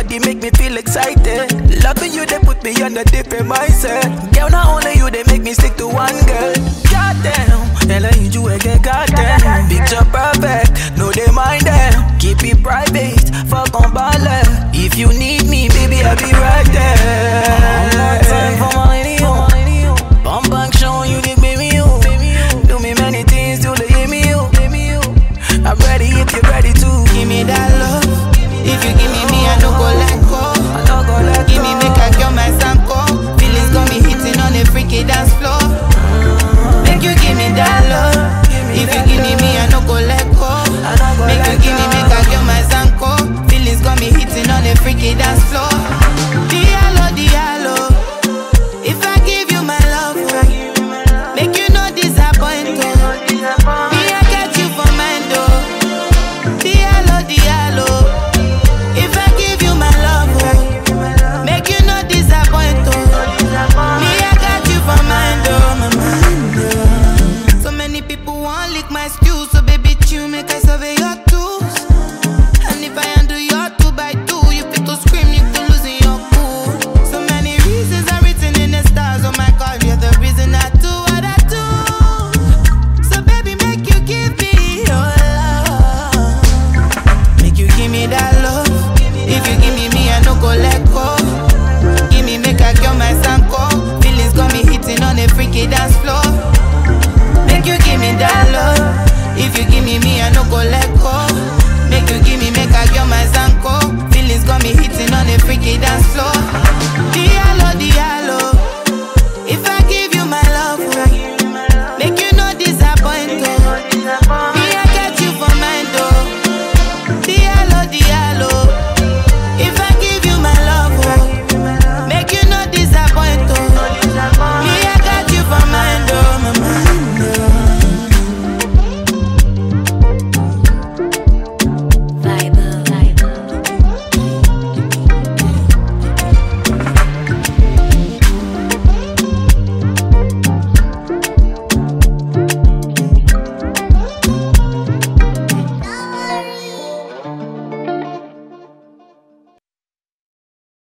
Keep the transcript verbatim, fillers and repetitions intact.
body make me feel excited. Loving you, they put me on a different mindset. Girl, not only you, they make me stick to one girl. Goddamn, hell, I need you again, goddamn. Picture perfect, no they mind them. Keep it private, fuck on ballet. If you need me, baby, I'll be right there. One more time for my lady, oh. Bum bang show you the baby, you. Do me many things, do they hear me, you. I'm ready if you're ready to. Give me that love. If you give me me, I no go let go. I no go let Give go. me make I cure my sanko. Feelings got me hitting on the freaky dance floor. Make you give me that love. If you give me me, I no go let go. Make you give me make I cure my sanko. Feelings got me hitting on the freaky dance floor. Diallo, diallo. If I give you my love, make you no disappoint. Me I get you for mine though. Diallo, diallo. If I give you my love, make you no disappoint. Me I got you for mine though, my mind though. So many people want lick my stew, so baby chew make I survey your tools. And if I undo your two by two, you fit to scream, you to losing your cool. So many reasons are written in the stars. Oh my God, you're the reason I do what I do. So baby, make you give me your love. Make you give me that love. If you give me me, I no go let go. Give me make I cure my sanko. Feelings got me hitting on the freaky dance floor. Make you give me that love. If you give me me, I no go let go. Make you give me make I cure my sanko. Feelings got me hitting on the freaky dance floor.